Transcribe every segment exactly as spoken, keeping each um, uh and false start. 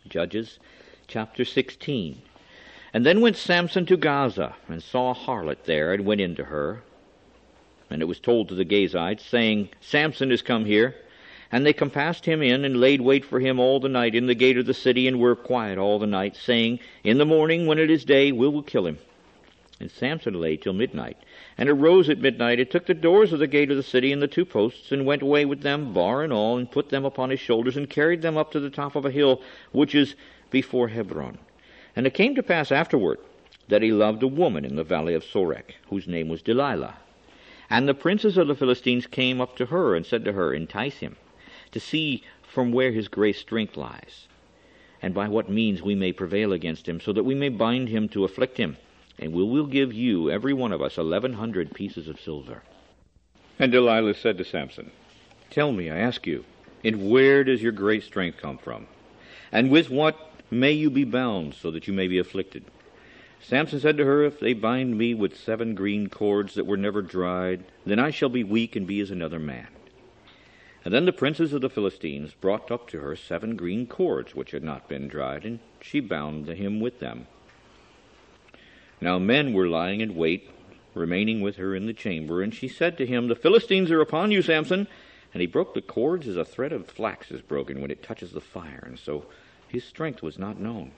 Judges chapter sixteen. And then went Samson to Gaza, and saw a harlot there, and went into her. And it was told to the Gazites, saying, Samson is come here. And they compassed him in, and laid wait for him all the night in the gate of the city, and were quiet all the night, saying, In the morning, when it is day, we will kill him. And Samson lay till midnight, and arose at midnight, and took the doors of the gate of the city and the two posts, and went away with them, bar and all, and put them upon his shoulders, and carried them up to the top of a hill, which is before Hebron. And it came to pass afterward that he loved a woman in the valley of Sorek, whose name was Delilah. And the princes of the Philistines came up to her, and said to her, Entice him, to see from where his great strength lies, and by what means we may prevail against him, so that we may bind him to afflict him. And we will give you, every one of us, eleven hundred pieces of silver. And Delilah said to Samson, Tell me, I ask you, and where does your great strength come from? And with what may you be bound, so that you may be afflicted? Samson said to her, If they bind me with seven green cords that were never dried, then I shall be weak and be as another man. And then the princes of the Philistines brought up to her seven green cords which had not been dried, and she bound him with them. Now men were lying in wait, remaining with her in the chamber, and she said to him, The Philistines are upon you, Samson. And he broke the cords as a thread of flax is broken when it touches the fire, and so his strength was not known.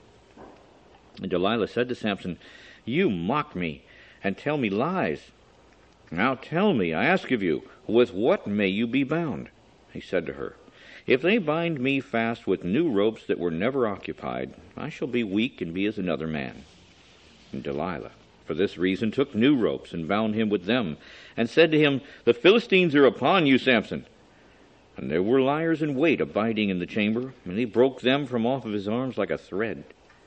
And Delilah said to Samson, You mock me, and tell me lies. Now tell me, I ask of you, with what may you be bound? He said to her, If they bind me fast with new ropes that were never occupied, I shall be weak and be as another man. And Delilah, for this reason, took new ropes and bound him with them, and said to him, The Philistines are upon you, Samson. And there were liers in wait abiding in the chamber, and he broke them from off of his arms like a thread.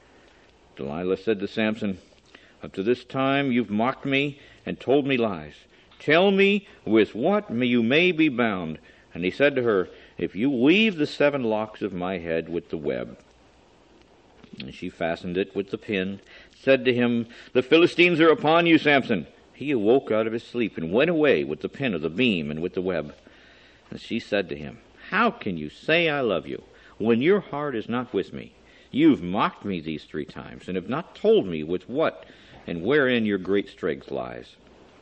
Delilah said to Samson, Up to this time you've mocked me and told me lies. Tell me with what you may be bound. And he said to her, If you weave the seven locks of my head with the web. And she fastened it with the pin, said to him, The Philistines are upon you, Samson. He awoke out of his sleep and went away with the pin of the beam and with the web. And she said to him, How can you say I love you, when your heart is not with me? You've mocked me these three times, and have not told me with what and wherein your great strength lies.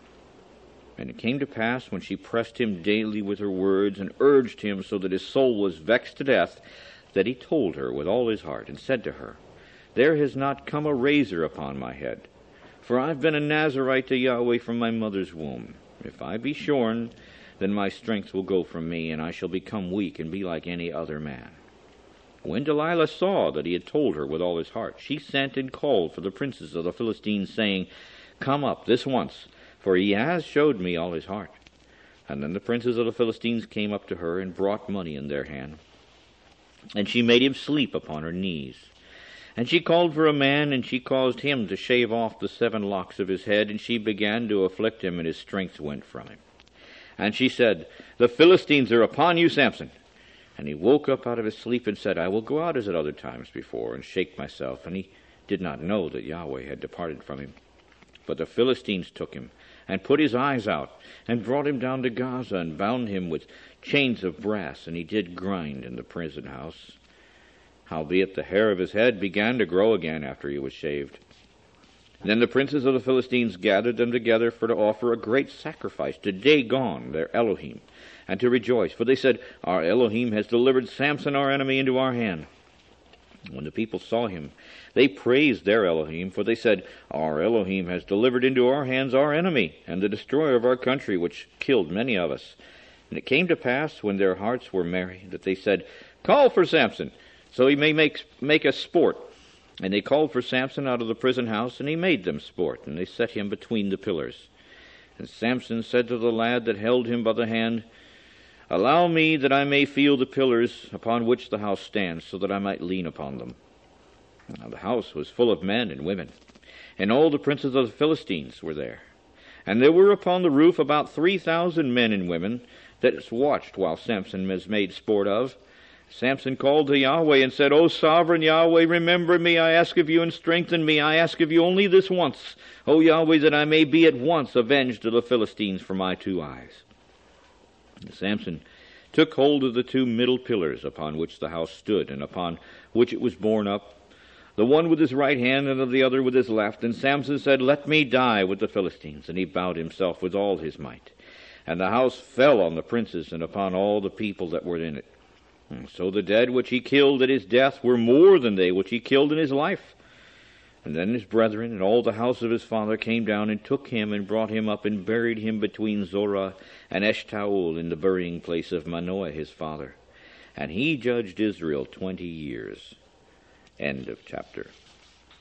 And it came to pass, when she pressed him daily with her words, and urged him so that his soul was vexed to death, that he told her with all his heart, and said to her, There has not come a razor upon my head, for I've been a Nazarite to Yahweh from my mother's womb. If I be shorn, then my strength will go from me, and I shall become weak and be like any other man. When Delilah saw that he had told her with all his heart, she sent and called for the princes of the Philistines, saying, Come up this once, for he has showed me all his heart. And then the princes of the Philistines came up to her, and brought money in their hand. And she made him sleep upon her knees. And she called for a man, and she caused him to shave off the seven locks of his head, and she began to afflict him, and his strength went from him. And she said, The Philistines are upon you, Samson. And he woke up out of his sleep and said, I will go out as at other times before, and shake myself. And he did not know that Yahweh had departed from him. But the Philistines took him, and put his eyes out, and brought him down to Gaza, and bound him with chains of brass, and he did grind in the prison house. Howbeit the hair of his head began to grow again after he was shaved. Then the princes of the Philistines gathered them together for to offer a great sacrifice to Dagon, their Elohim, and to rejoice. For they said, Our Elohim has delivered Samson our enemy into our hand. When the people saw him, they praised their Elohim, for they said, Our Elohim has delivered into our hands our enemy, and the destroyer of our country, which killed many of us. And it came to pass, when their hearts were merry, that they said, Call for Samson, so he may make, make us sport. And they called for Samson out of the prison house, and he made them sport, and they set him between the pillars. And Samson said to the lad that held him by the hand, Allow me that I may feel the pillars upon which the house stands, so that I might lean upon them. Now the house was full of men and women, and all the princes of the Philistines were there. And there were upon the roof about three thousand men and women that watched while Samson was made sport of. Samson called to Yahweh and said, O sovereign Yahweh, remember me, I ask of you, and strengthen me. I ask of you only this once, O Yahweh, that I may be at once avenged of the Philistines for my two eyes. And Samson took hold of the two middle pillars upon which the house stood, and upon which it was borne up, the one with his right hand and of the other with his left. And Samson said, Let me die with the Philistines. And he bowed himself with all his might. And the house fell on the princes and upon all the people that were in it. And so the dead which he killed at his death were more than they which he killed in his life. And then his brethren and all the house of his father came down and took him and brought him up and buried him between Zorah and Eshtaol in the burying place of Manoah his father. And he judged Israel twenty years. End of chapter.